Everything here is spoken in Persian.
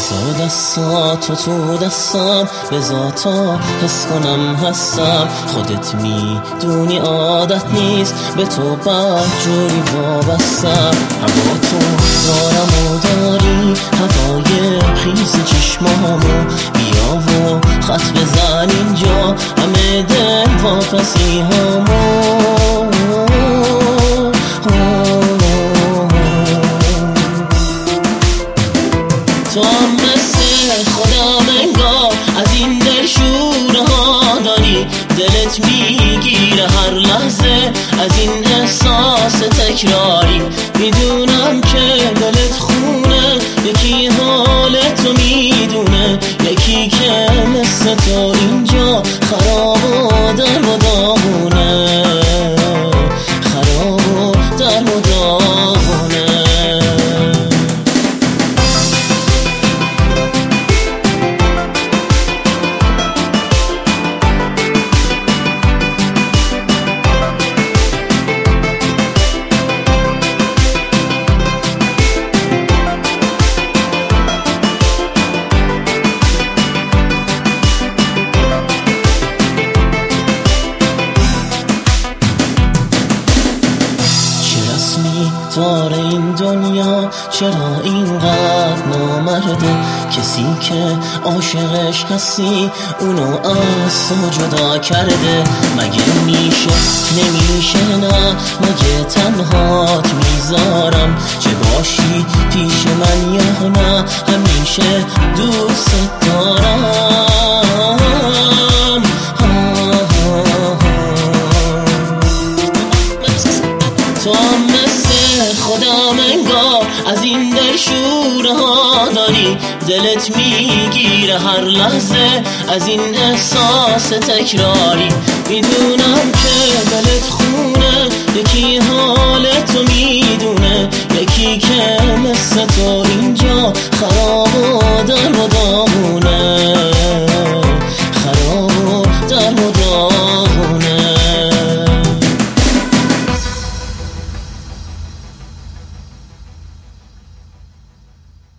بذار دستاتو تو دستم، بذار تا حس کنم هستم. خودت میدونی عادت نیست به تو بدجوری وابستم. هوا تو دارم و داری هوای خیس چشمامو، بیا و خط بزن اینجا همه دل واپسی همو. تو هم مثل خودم انگار از این دل شورها داری، دلت میگیره هر لحظه از این احساس تکراری. میدونم که دلت خونه، یکی حالتو میدونه، یکی که مثل تو اینجا خراب و در و داغونه، خراب و در و داغونه. داره این دنیا چرا اینقدر نامرده؟ کسی که عاشقش هستی اونو از تو جدا کرده. مگه میشه نمیشه نه؟ مگه تنهات میذارم چه باشی پیش من یا نه؟ همیشه دوست دارم. تو خودم انگار از این دل شورها داری، دلت میگیره هر لحظه از این احساس تکراری. میدونم که دلت خونه، یکی حالتو میدونه، یکی که مثل تو اینجا خراب و در و داغونه.